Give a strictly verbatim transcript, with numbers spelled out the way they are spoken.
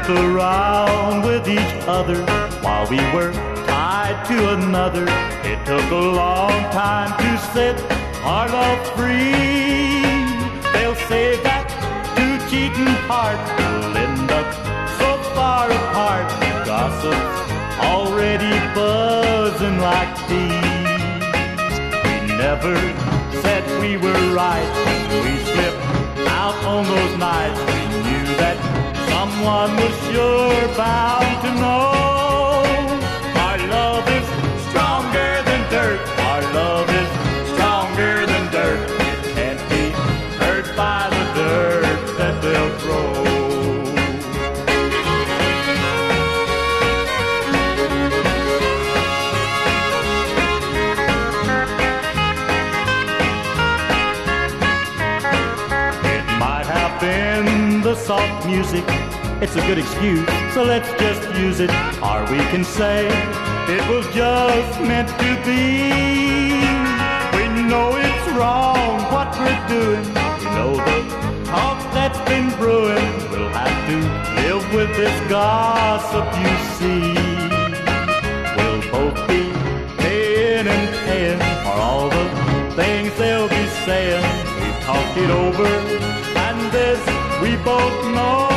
went around with each other while we were tied to another. It took a long time to set our love free. They'll say that two cheating hearts will end up so far apart. Gossip's already buzzing like bees. We never said we were right. We slipped out on those nights. We knew that someone was sure bound to know. Our love is stronger than dirt. Our love is stronger than dirt. It can't be hurt by the dirt that they'll throw. It might have been the soft music. It's a good excuse, so let's just use it. Or we can say it was just meant to be. We know it's wrong what we're doing. We know the talk that's been brewing. We'll have to live with this gossip, you see. We'll both be paying and paying for all the things they'll be saying. We've talked it over, and this we both know.